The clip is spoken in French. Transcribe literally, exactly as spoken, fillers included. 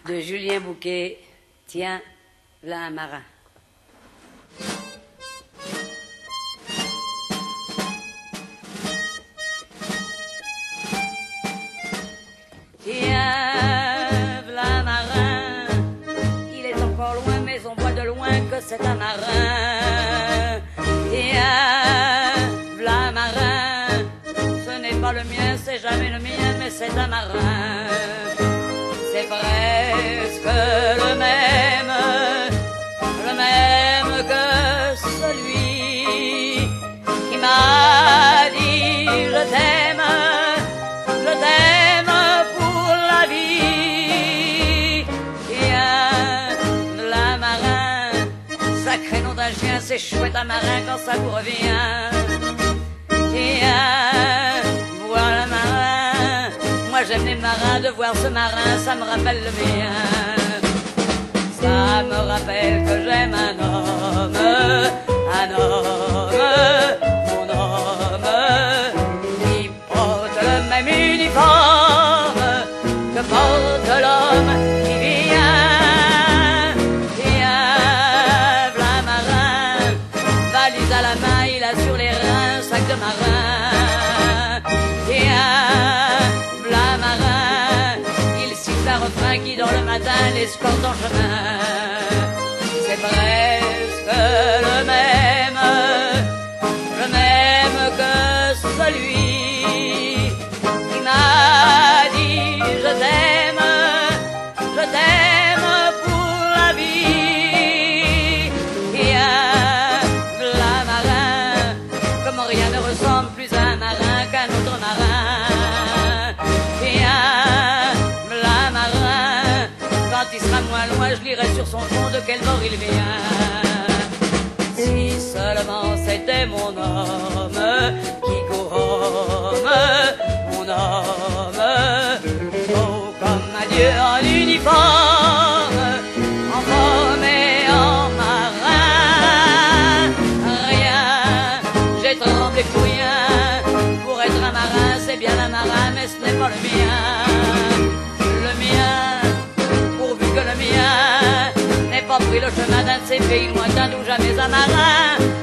de Julien Bouquet. Tiens, là un marin. Tiens, v'là un marin, il est encore loin, mais on voit de loin que c'est un marin. Tiens, v'là un marin, ce n'est pas le mien, c'est jamais le mien, mais c'est un marin. C'est presque le même, le même que celui qui m'a dit je t'aime, je t'aime pour la vie. Tiens, la marin, sacré nom d'un chien, c'est chouette un marin quand ça vous revient. Tiens, voilà marin, moi j'aime les marins, de voir ce marin, ça me rappelle le mien. Ça me rappelle que j'aime un homme, un homme, mon homme, qui porte le même uniforme que porte l'homme qui vient. Tiens, v'là un marin, valise à la main, il a sur les reins un sac de marin. Tiens, v'là un marin, il cite un refrain qui dans le matin l'escorte en chemin. C'est presque le même, le même que celui qui m'a dit je t'aime, je t'aime pour la vie. Tiens, v'là un marin, comme rien ne ressemble plus à un marin qu'un autre marin. Tiens, v'là un marin, quand il sera moins loin, je lirai sur son front de quel bord il vient. Si seulement c'était mon homme qui gomme, mon homme, oh comme un dieu en uniforme, en homme et en marin. Rien, j'ai tremblé pour rien, pour être un marin, c'est bien un marin, mais ce n'est pas le mien. Le mien, pourvu que le mien n'ait pas pris le chemin d'un de ces pays lointains d'où jamais un marin